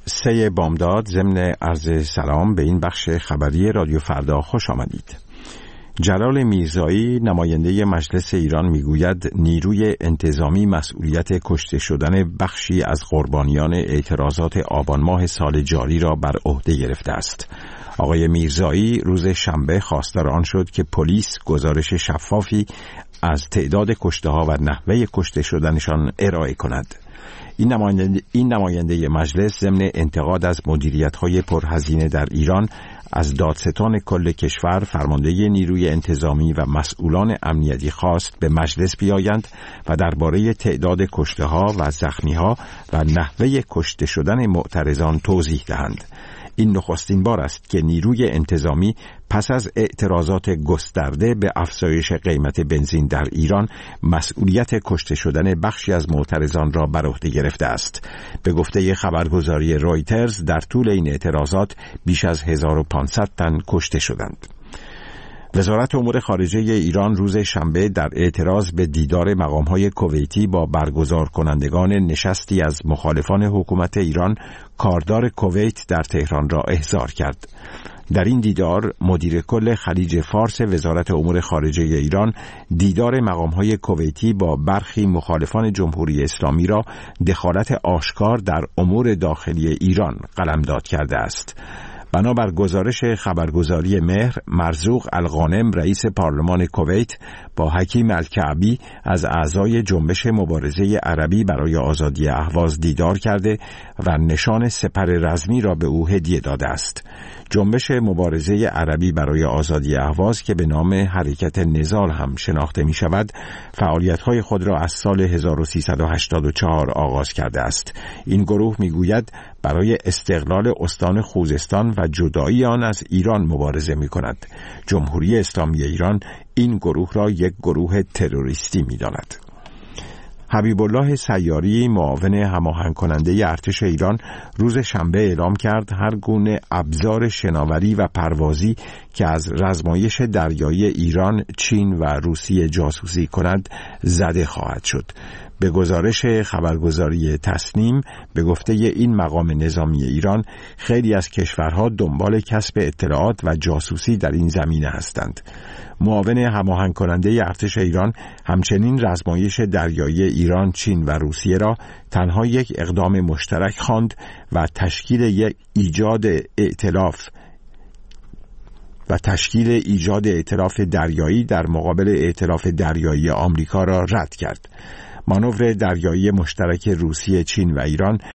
3 بامداد ضمن عرض سلام به این بخش خبری رادیو فردا خوش آمدید. جلال میرزایی نماینده مجلس ایران میگوید نیروی انتظامی مسئولیت کشته شدن بخشی از قربانیان اعتراضات آبان ماه سال جاری را بر عهده گرفته است. آقای میرزایی روز شنبه خواستار آن شد که پلیس گزارش شفافی از تعداد کشته‌ها و نحوه کشته شدنشان ارائه کند. این نماینده مجلس ضمن انتقاد از مدیریت‌های پرهزینه در ایران از دادستان کل کشور، فرمانده نیروی انتظامی و مسئولان امنیتی خواست به مجلس بیایند و درباره تعداد کشته‌ها و زخمی‌ها و نحوه کشته شدن معترضان توضیح دهند. این نخستین بار است که نیروی انتظامی پس از اعتراضات گسترده به افزایش قیمت بنزین در ایران مسئولیت کشته شدن بخشی از معترضان را بر عهده گرفته است. به گفته خبرگزاری رویترز در طول این اعتراضات بیش از 1500 تن کشته شدند. وزارت امور خارجه ایران روز شنبه در اعتراض به دیدار مقام‌های کویتی با برگزار کنندگان نشستی از مخالفان حکومت ایران کاردار کویت در تهران را احضار کرد. در این دیدار مدیر کل خلیج فارس وزارت امور خارجه ایران دیدار مقام‌های کویتی با برخی مخالفان جمهوری اسلامی را دخالت آشکار در امور داخلی ایران قلمداد کرده است. بنابر گزارش خبرگزاری مهر، مرزوق الغانم رئیس پارلمان کویت با حکیم الکعبی از اعضای جنبش مبارزه عربی برای آزادی اهواز دیدار کرده و نشان سپر رزمی را به او هدیه داده است. جنبش مبارزه عربی برای آزادی اهواز که به نام حرکت نضال هم شناخته می شود، فعالیت‌های خود را از سال 1384 آغاز کرده است. این گروه می گوید برای استقلال استان خوزستان و جدایی آن از ایران مبارزه می کند. جمهوری اسلامی ایران این گروه را یک گروه تروریستی می داند. حبیب الله سیاری معاون هماهنگ کننده ارتش ایران روز شنبه اعلام کرد هر گونه ابزار شناوری و پروازی که از رزمایش دریایی ایران، چین و روسیه جاسوسی کند زده خواهد شد. به گزارش خبرگزاری تسنیم به گفته این مقام نظامی ایران، خیلی از کشورها دنبال کسب اطلاعات و جاسوسی در این زمینه هستند. معاون هماهنگ کننده ارتش ایران همچنین رزمایش دریایی ایران، چین و روسیه را تنها یک اقدام مشترک خواند و تشکیل ایجاد ائتلاف دریایی در مقابل ائتلاف دریایی آمریکا را رد کرد. مانور دریایی مشترک روسیه، چین و ایران